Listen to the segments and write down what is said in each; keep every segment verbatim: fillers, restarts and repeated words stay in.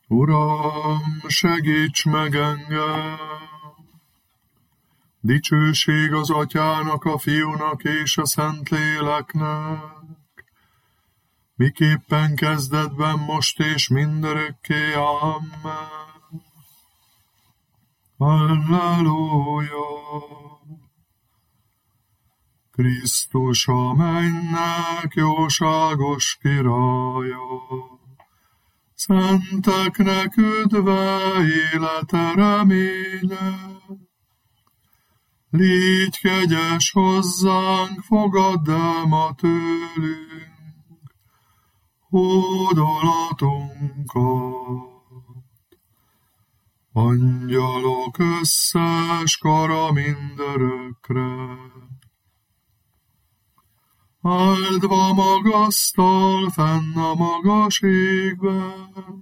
Uram, segíts meg engem! Dicsőség az Atyának, a Fiúnak és a Szentléleknek, miképpen kezdetben, most és mindörökké. Amen. Halleluja! Krisztus a mennyek jóságos királya, szenteknek üdve, élete reménye. Légy kegyes hozzánk, fogadd el ma tőlünk hódolatunkat. Angyalok összes kara mindörökre, áldva magasztal fenn a magas égben,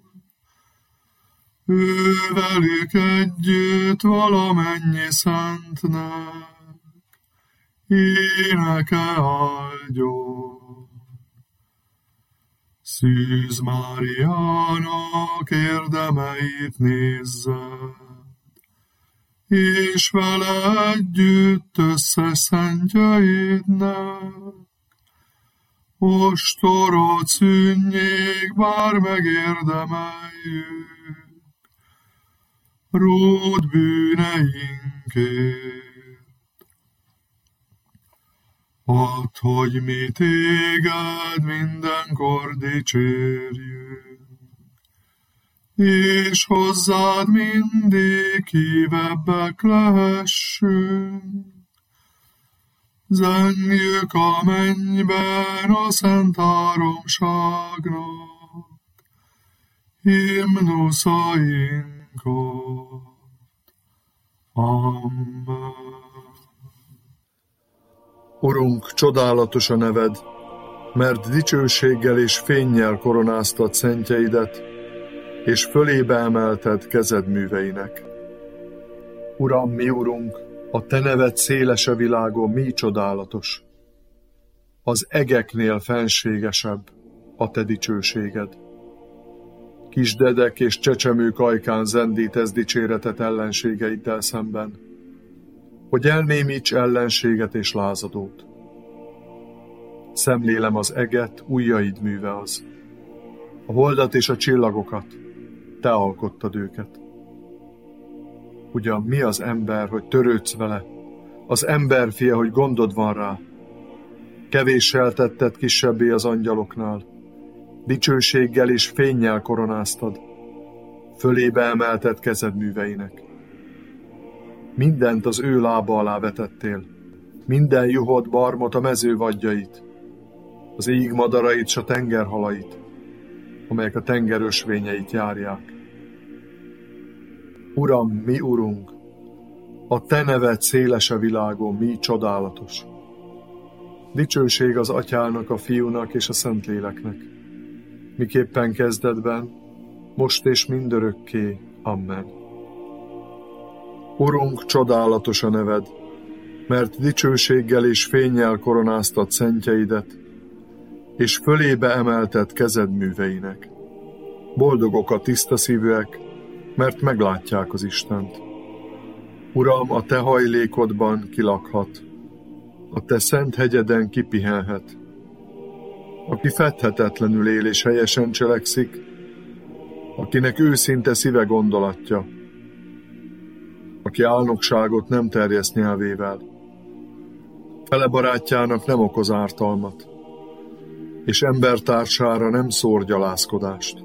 ővelük együtt valamennyi szentnek, éneke áldjon. Szűz Máriának érdemeit nézzed, és vele együtt összes szentjeidnek, ostorod szűnjék, bár megérdemeljük, ród bűneinkért. Add, hogy mi téged mindenkor dicsérjünk, és hozzád mindig hívebbek lehessünk. Zengjük a mennyben a szent háromságnak himnuszainkat. Amen. Urunk, csodálatos a neved, mert dicsőséggel és fénnyel koronáztad szentjeidet, és fölébe emelted kezed műveinek. Uram, mi Urunk, a te neved széles a világon, mi csodálatos. Az egeknél fenségesebb a te dicsőséged. Kisdedek és csecsemők ajkán zendítesz dicséretet ellenségeiddel szemben, hogy elnémíts ellenséget és lázadót. Szemlélem az eget, ujjaid műve az. A holdat és a csillagokat, te alkottad őket. Ugyan mi az ember, hogy törődsz vele, az emberfia, hogy gondod van rá. Kevéssel tetted kisebbé az angyaloknál, dicsőséggel és fénnyel koronáztad, fölébe emelted kezed műveinek. Mindent az ő lába alá vetettél, minden juhot, barmot, a mező vadjait, az ég madarait s a tengerhalait, amelyek a tenger ösvényeit járják. Uram, mi Urunk, a te neved széles a világon, mi csodálatos. Dicsőség az Atyának, a Fiúnak és a Szentléleknek, miképpen kezdetben, most és mindörökké. Amen. Urunk, csodálatos a neved, mert dicsőséggel és fénnyel koronáztad szentjeidet, és fölébe emelted kezed műveinek. Boldogok a tiszta szívűek, mert meglátják az Istent. Uram, a te hajlékodban kilakhat, a te szent hegyeden kipihenhet. Aki fedhetetlenül él és helyesen cselekszik, akinek őszinte szíve gondolatja, aki álnokságot nem terjeszt nyelvével, fele barátjának nem okoz ártalmat, és embertársára nem szór gyalázkodást.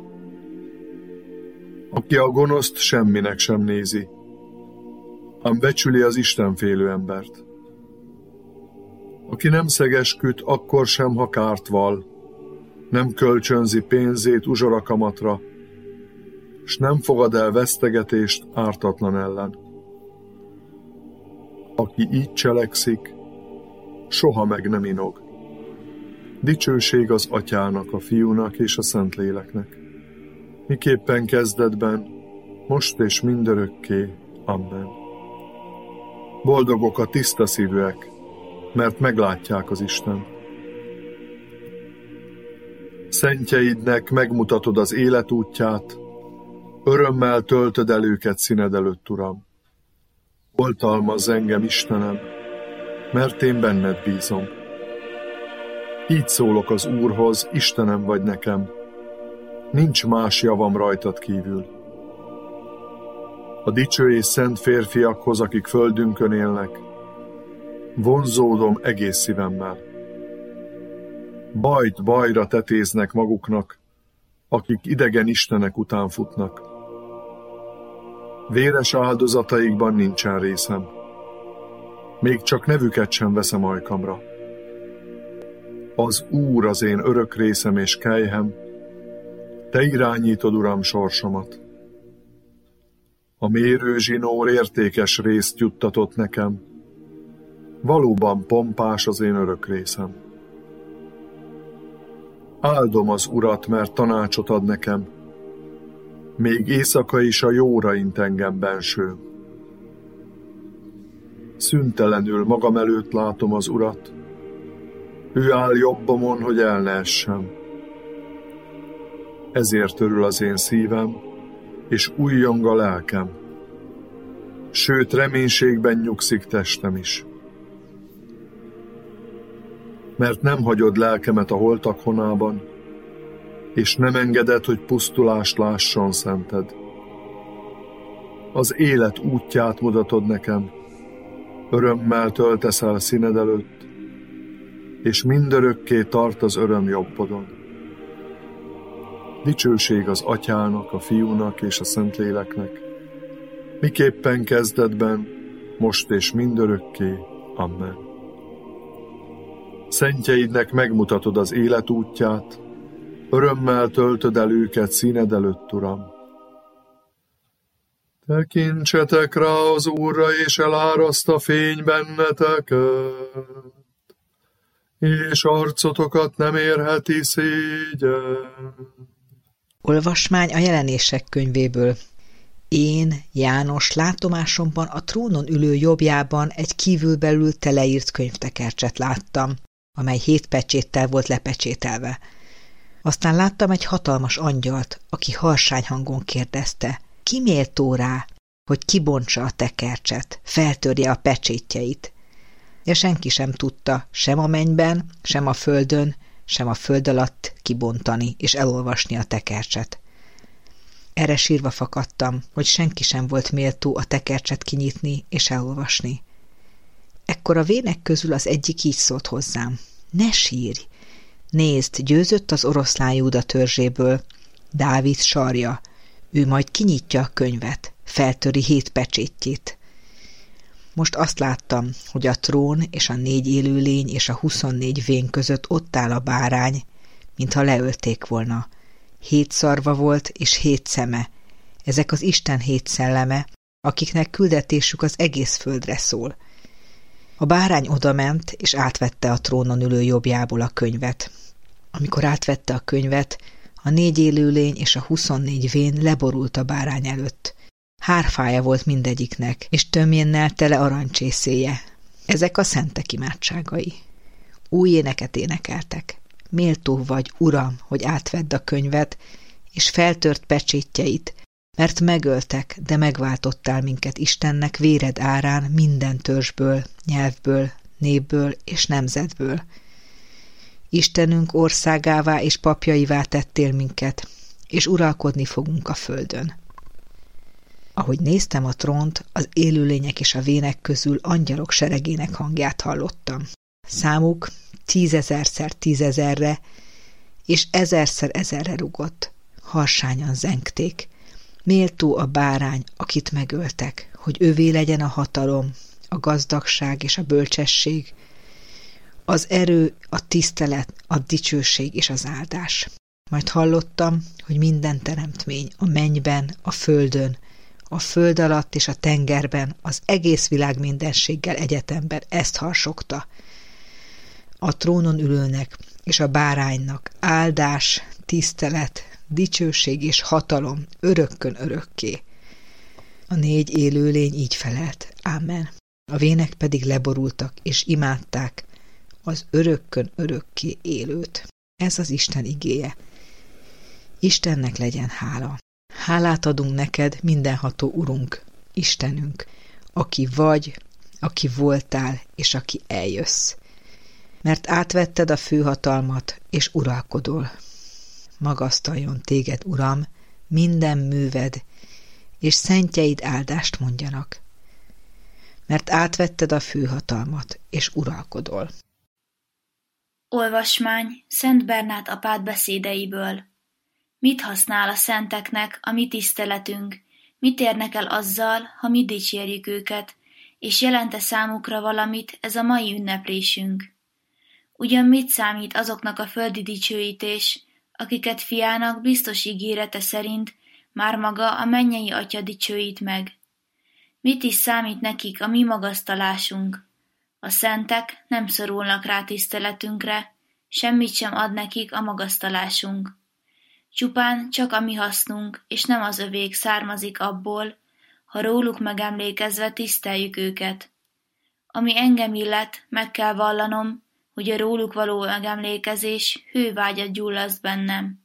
Aki a gonoszt semminek sem nézi, ám becsüli az istenfélő embert. Aki nem szegesküdt, akkor sem, ha kárt val, nem kölcsönzi pénzét uzsorakamatra, s nem fogad el vesztegetést ártatlan ellen. Aki így cselekszik, soha meg nem inog. Dicsőség az Atyának, a Fiúnak és a Szentléleknek, miképpen kezdetben, most és mindörökké. Amen. Boldogok a tiszta szívűek, mert meglátják az Istent. Szentjeidnek megmutatod az életútját, Örömmel töltöd el őket színed előtt, Uram. Oltalmazz engem, Istenem, mert én benned bízom. Így szólok az Úrhoz, Istenem vagy nekem. Nincs más javam rajtad kívül. A dicső és szent férfiakhoz, akik földünkön élnek, vonzódom egész szívemmel. Bajt bajra tetéznek maguknak, akik idegen istenek után futnak. Véres áldozataikban nincsen részem. Még csak nevüket sem veszem ajkamra. Az Úr az én örök részem és kelyhem, te irányítod, Uram, sorsomat. A mérőzsinór értékes részt juttatott nekem, valóban pompás az én örök részem. Áldom az Urat, mert tanácsot ad nekem, még éjszaka is a jóra int engem benső. Szüntelenül magam előtt látom az Urat, ő áll jobbomon, hogy el ne essem. Ezért örül az én szívem, és újjong a lelkem, sőt reménységben nyugszik testem is. Mert nem hagyod lelkemet a holtak honában, és nem engeded, hogy pusztulást lásson szented. Az élet útját mutatod nekem, örömmel töltesz el színed előtt, és mindörökké tart az öröm jobbodon. Dicsőség az Atyának, a Fiúnak és a Szentléleknek, miképpen kezdetben, most és mindörökké. Amen. Szentjeidnek megmutatod az élet útját, örömmel töltöd el őket színed előtt, Uram. Tekintsetek rá az Úrra, és eláraszt a fény benneteket, és arcotokat nem érheti szégyen. Olvasmány a Jelenések könyvéből. Én, János, látomásomban a trónon ülő jobbjában egy kívülbelül teleírt könyvtekercset láttam, amely hét pecséttel volt lepecsételve. Aztán láttam egy hatalmas angyalt, aki harsány hangon kérdezte, ki méltó rá, hogy kibontsa a tekercset, feltörje a pecsétjeit. De senki sem tudta, sem a mennyben, sem a földön, sem a föld alatt kibontani és elolvasni a tekercset. Erre sírva fakadtam, hogy senki sem volt méltó a tekercset kinyitni és elolvasni. Ekkor a vének közül az egyik így szólt hozzám, ne sírj! Nézd, győzött az oroszlán Júda törzséből, Dávid sarja, ő majd kinyitja a könyvet, feltöri hét pecsétjét. Most azt láttam, hogy a trón és a négy élőlény és a huszonnégy vén között ott áll a bárány, mintha leölték volna. Hét szarva volt és hét szeme, ezek az Isten hét szelleme, akiknek küldetésük az egész földre szól. A bárány odament, és átvette a trónon ülő jobbjából a könyvet. Amikor átvette a könyvet, a négy élőlény és a huszonnégy vén leborult a bárány előtt. Hárfája volt mindegyiknek, és tömjénnel tele arancsészéje. Ezek a szentek imádságai. Új éneket énekeltek. Méltó vagy, Uram, hogy átvedd a könyvet, és feltört pecsétjeit, mert megöltek, de megváltottál minket Istennek véred árán minden törzsből, nyelvből, népből és nemzetből. Istenünk országává és papjaivá tettél minket, és uralkodni fogunk a földön. Ahogy néztem a trónt, az élőlények és a vének közül angyalok seregének hangját hallottam. Számuk tízezerszer tízezerre és ezerszer ezerre rugott. Harsányan zengték. Méltó a bárány, akit megöltek, hogy övé legyen a hatalom, a gazdagság és a bölcsesség, az erő, a tisztelet, a dicsőség és az áldás. Majd hallottam, hogy minden teremtmény a mennyben, a földön, a föld alatt és a tengerben, az egész világ mindenséggel egyetemben ezt harsogta. A trónon ülőnek és a báránynak áldás, tisztelet, dicsőség és hatalom örökkön örökké. A négy élőlény így felelt, ámen. A vének pedig leborultak és imádták az örökkön örökké élőt. Ez az Isten igéje. Istennek legyen hála. Hálát adunk neked, mindenható Urunk, Istenünk, aki vagy, aki voltál, és aki eljössz. Mert átvetted a főhatalmat, és uralkodol. Magasztaljon téged, Uram, minden műved, és szentjeid áldást mondjanak. Mert átvetted a főhatalmat, és uralkodol. Olvasmány Szent Bernát apád beszédeiből. Mit használ a szenteknek a mi tiszteletünk, mit érnek el azzal, ha mi dicsérjük őket, és jelente számukra valamit ez a mai ünneplésünk? Ugyan mit számít azoknak a földi dicsőítés, akiket fiának biztos ígérete szerint már maga a mennyei Atya dicsőít meg? Mit is számít nekik a mi magasztalásunk? A szentek nem szorulnak rá tiszteletünkre, semmit sem ad nekik a magasztalásunk. Csupán csak a mi hasznunk, és nem az övék származik abból, ha róluk megemlékezve tiszteljük őket. Ami engem illet, meg kell vallanom, hogy a róluk való megemlékezés hővágyat gyullaszt bennem.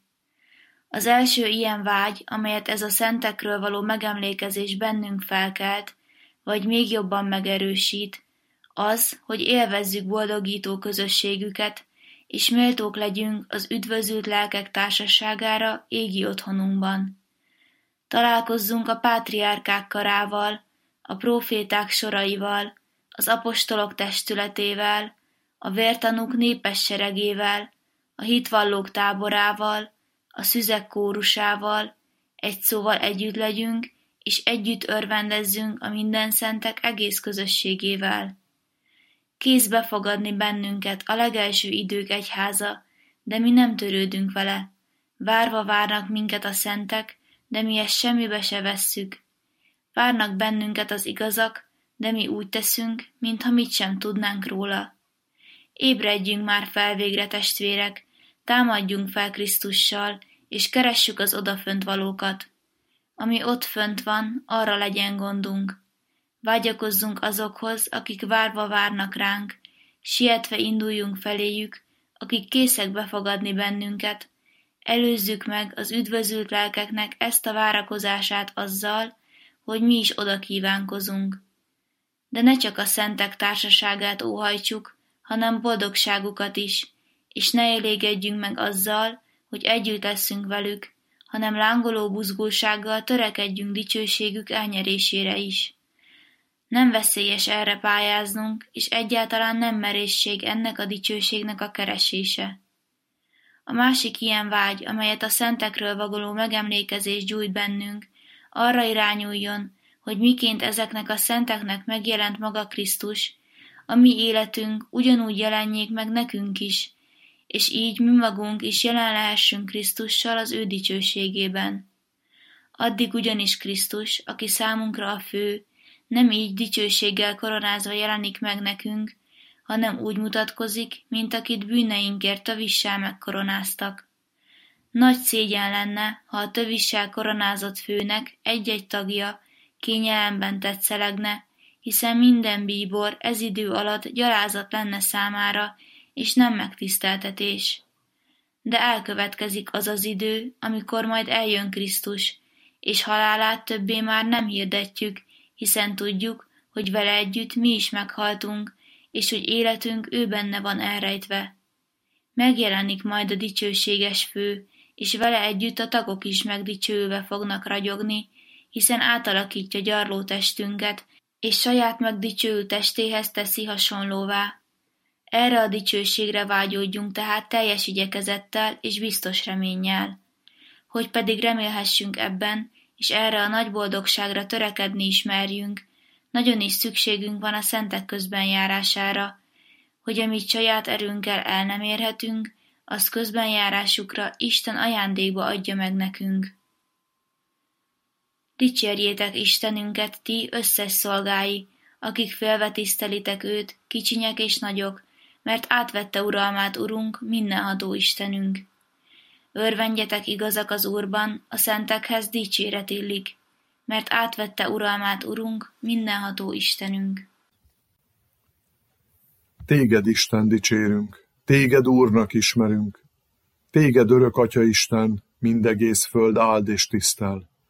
Az első ilyen vágy, amelyet ez a szentekről való megemlékezés bennünk felkelt, vagy még jobban megerősít, az, hogy élvezzük boldogító közösségüket, és méltók legyünk az üdvözült lelkek társaságára égi otthonunkban. Találkozzunk a pátriárkák karával, a próféták soraival, az apostolok testületével, a vértanúk népes seregével, a hitvallók táborával, a szüzek kórusával, egy szóval együtt legyünk, és együtt örvendezzünk a mindenszentek egész közösségével. Kész befogadni bennünket a legelső idők egyháza, de mi nem törődünk vele. Várva várnak minket a szentek, de mi ezt semmibe se vesszük. Várnak bennünket az igazak, de mi úgy teszünk, mintha mit sem tudnánk róla. Ébredjünk már fel végre, testvérek, támadjunk fel Krisztussal, és keressük az odafönt valókat. Ami ott fönt van, arra legyen gondunk. Vágyakozzunk azokhoz, akik várva várnak ránk, sietve induljunk feléjük, akik készek befogadni bennünket, előzzük meg az üdvözült lelkeknek ezt a várakozását azzal, hogy mi is oda kívánkozunk. De ne csak a szentek társaságát óhajtsuk, hanem boldogságukat is, és ne elégedjünk meg azzal, hogy együtt leszünk velük, hanem lángoló buzgósággal törekedjünk dicsőségük elnyerésére is. Nem veszélyes erre pályáznunk, és egyáltalán nem merészség ennek a dicsőségnek a keresése. A másik ilyen vágy, amelyet a szentekről való megemlékezés gyújt bennünk, arra irányuljon, hogy miként ezeknek a szenteknek megjelent maga Krisztus, a mi életünk ugyanúgy jelenjék meg nekünk is, és így mi magunk is jelen lehessünk Krisztussal az ő dicsőségében. Addig ugyanis Krisztus, aki számunkra a fő, nem így dicsőséggel koronázva jelenik meg nekünk, hanem úgy mutatkozik, mint akit bűneinkért tövissel megkoronáztak. Nagy szégyen lenne, ha a tövissel koronázott főnek egy-egy tagja kényelemben tetszelegne, hiszen minden bíbor ez idő alatt gyalázat lenne számára, és nem megtiszteltetés. De elkövetkezik az az idő, amikor majd eljön Krisztus, és halálát többé már nem hirdetjük, hiszen tudjuk, hogy vele együtt mi is meghaltunk, és hogy életünk ő benne van elrejtve. Megjelenik majd a dicsőséges fő, és vele együtt a tagok is megdicsőülve fognak ragyogni, hiszen átalakítja gyarló testünket, és saját megdicsőült testéhez teszi hasonlóvá. Erre a dicsőségre vágyódjunk tehát teljes igyekezettel és biztos reménnyel. Hogy pedig remélhessünk ebben, és erre a nagy boldogságra törekedni is merjünk, nagyon is szükségünk van a szentek közbenjárására, hogy amit saját erőnkkel el nem érhetünk, azt közbenjárásukra Isten ajándékba adja meg nekünk. Dicsérjétek Istenünket, ti összes szolgái, akik félve tisztelitek őt, kicsinyek és nagyok, mert átvette uralmát Urunk, mindenható Istenünk. Örvendjetek igazak az Úrban, a szentekhez dicséret illik, mert átvette uralmát Urunk, mindenható Istenünk. Téged, Isten, dicsérünk, téged Úrnak ismerünk, téged örök Atya Isten, mindegész föld áld és tisztel.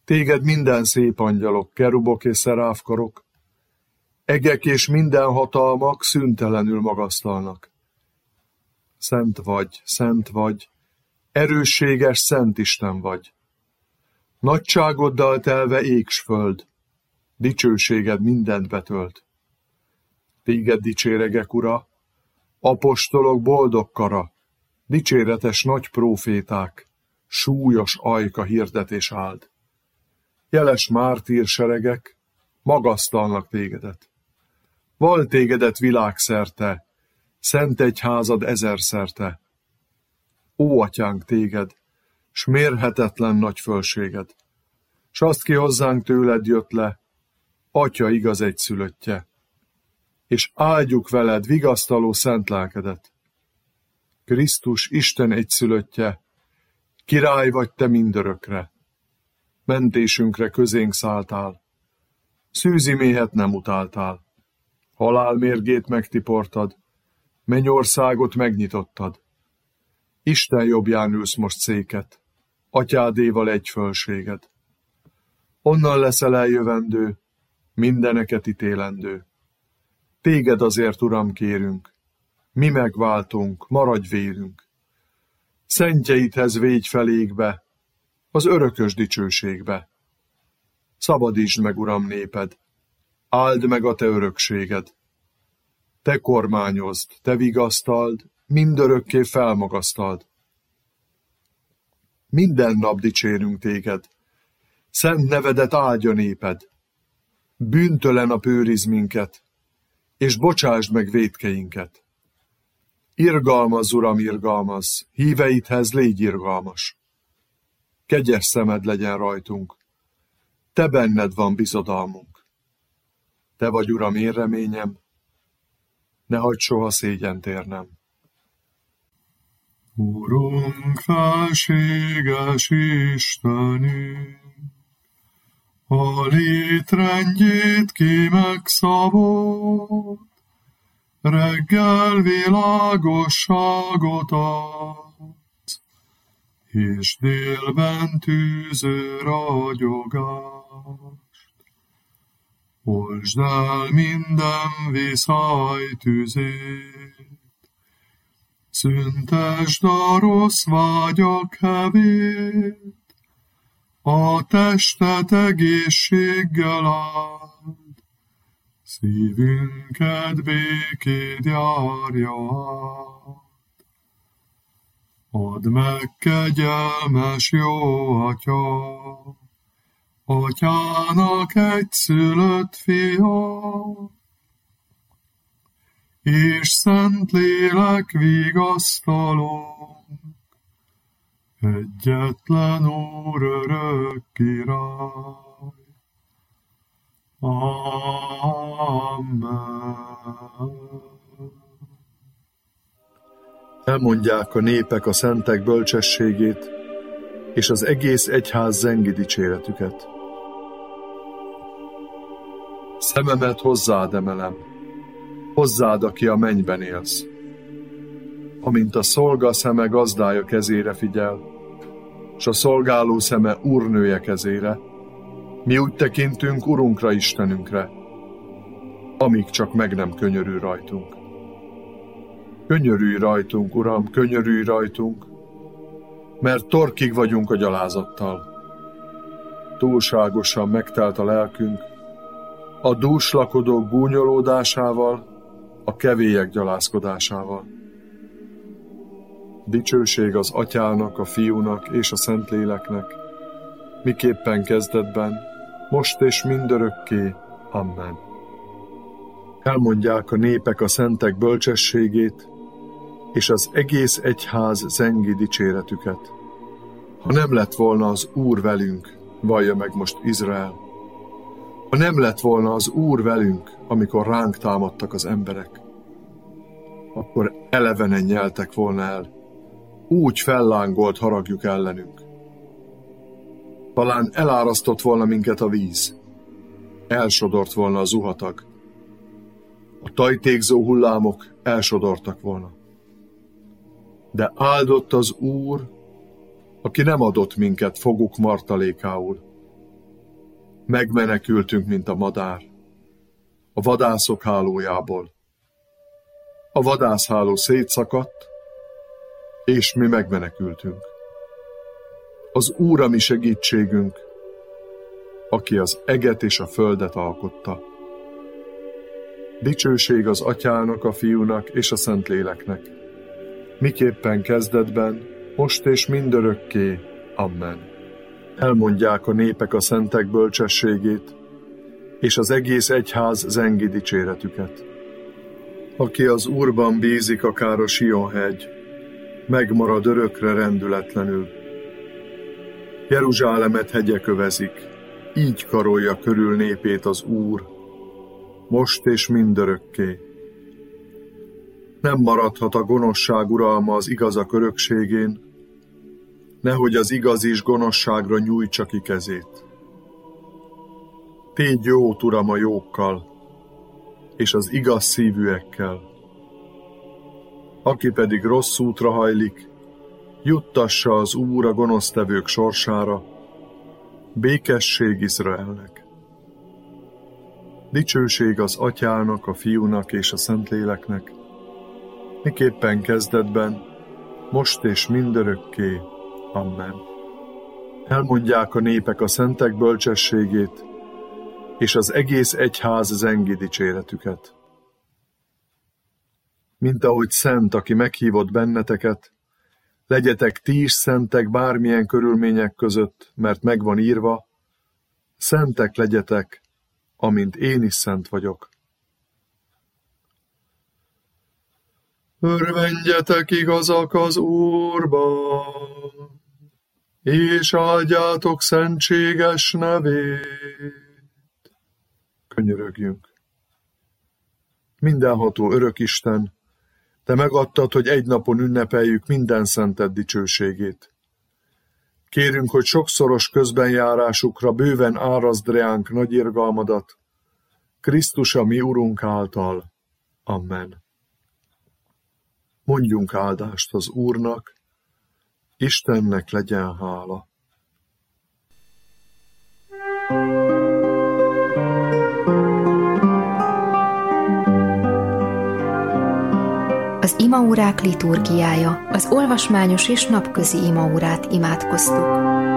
Téged minden szép angyalok, kerubok és szeráfkarok, egek és minden hatalmak szüntelenül magasztalnak. Szent vagy, szent vagy, erősséges Szent Isten vagy. Nagyságoddal telve ég s föld, dicsőséged mindent betölt. Téged dicséregek, Ura, apostolok boldog kara, dicséretes nagy próféták, súlyos ajka hirdetés áld. Jeles mártír seregek magasztalnak tégedet. Val tégedet világszerte, szent egyházad ezerszerte. Ó, atyánk, téged, s mérhetetlen nagy fölséged, s azt ki hozzánk tőled jött le, Atya igaz egyszülöttje, és áldjuk veled vigasztaló szent lelkedet. Krisztus Isten egyszülöttje, király vagy te mindörökre, mentésünkre közénk szálltál, szűzi méhet nem utáltál, halál mérgét megtiportad, mennyországot megnyitottad. Isten jobbján ülsz most széket, atyádéval egy fölséged. Onnan leszel eljövendő, mindeneket ítélendő. Téged azért, Uram, kérünk, mi megváltunk, maradj vérünk. Szentjeidhez végy felékbe, az örökös dicsőségbe. Szabadítsd meg, Uram, néped, áld meg a te örökséged. Te kormányozd, te vigasztald, mindörökké felmagasztald. Minden nap dicsérünk téged, szent nevedet áldja néped. Bűntelen a őrizd minket, és bocsásd meg vétkeinket. Irgalmazz, Uram, irgalmazz, híveidhez légy irgalmas. Kegyes szemed legyen rajtunk, te benned van bizodalmunk. Te vagy, Uram, én reményem, ne hagyd soha szégyent érnem. Urunk, felséges Istenünk, a létrendjét ki megszabott, reggel világosságot adsz, és délben tűző ragyogást. Oltsd el minden viszály tüzét, szüntesd a rossz vágyak hevét, a testet egészséggel áld, szívünket békéd járja át. Add meg, kegyelmes jó Atya, Atyának egyszülött fia, és Szentlélek vigasztalónk, egyetlen Úr, örök király. Amen. Elmondják a népek a szentek bölcsességét, és az egész egyház zengi dicséretüket. Szememet hozzád emelem, hozzád, aki a mennyben élsz. Amint a szolga szeme gazdája kezére figyel, s a szolgáló szeme úrnője kezére, mi úgy tekintünk Urunkra, Istenünkre, amíg csak meg nem könyörül rajtunk. Könyörülj rajtunk, Uram, könyörülj rajtunk, mert torkig vagyunk a gyalázattal. Túlságosan megtelt a lelkünk, a dúslakodók gúnyolódásával, a kevélyek gyalázkodásával. Dicsőség az Atyának, a Fiúnak és a Szentléleknek, miképpen kezdetben, most és mindörökké. Amen. Elmondják a népek a szentek bölcsességét, és az egész egyház zengi dicséretüket. Ha nem lett volna az Úr velünk, vallja meg most Izrael, ha nem lett volna az Úr velünk, amikor ránk támadtak az emberek, akkor elevenen nyeltek volna el, úgy fellángolt haragjuk ellenünk. Talán elárasztott volna minket a víz, elsodort volna a zuhatag, a tajtékzó hullámok elsodortak volna. De áldott az Úr, aki nem adott minket foguk martalékául, Megmenekültünk, mint a madár, a vadászok hálójából. A vadászháló szétszakadt, és mi megmenekültünk. Az Úr a mi segítségünk, aki az eget és a földet alkotta. Dicsőség az Atyának, a Fiúnak és a Szentléleknek, miképpen kezdetben, most és mindörökké. Amen. Elmondják a népek a szentek bölcsességét, és az egész egyház zengi dicséretüket. Aki az Úrban bízik, akár a Sion-hegy, megmarad örökre rendületlenül. Jeruzsálemet hegyek övezik, így karolja körül népét az Úr, most és mindörökké. Nem maradhat a gonoszság uralma az igazak örökségén, nehogy az igaz is gonoszságra nyújtsa ki kezét. Tégy jót, Uram, a jókkal, és az igaz szívűekkel. Aki pedig rossz útra hajlik, juttassa az Úr a gonosztevők sorsára, békesség Izraelnek. Dicsőség az Atyának, a Fiúnak és a Szentléleknek, miképpen kezdetben, most és mindörökké. Amen. Elmondják a népek a szentek bölcsességét, és az egész egyház zengi dicséretüket. Mint ahogy szent, aki meghívott benneteket, legyetek ti is szentek bármilyen körülmények között, mert megvan írva, szentek legyetek, amint én is szent vagyok. Örvendjetek igazak az Úrban, és áldjátok szentséges nevét. Könyörögjünk. Mindenható örökisten, te megadtad, hogy egy napon ünnepeljük minden szented dicsőségét. Kérünk, hogy sokszoros közbenjárásukra bőven árazd reánk nagy irgalmadat, Krisztus a mi Urunk által. Amen. Mondjunk áldást az Úrnak, Istennek legyen hála. Az imaórák liturgiája, az olvasmányos és napközi imaórát imádkoztuk.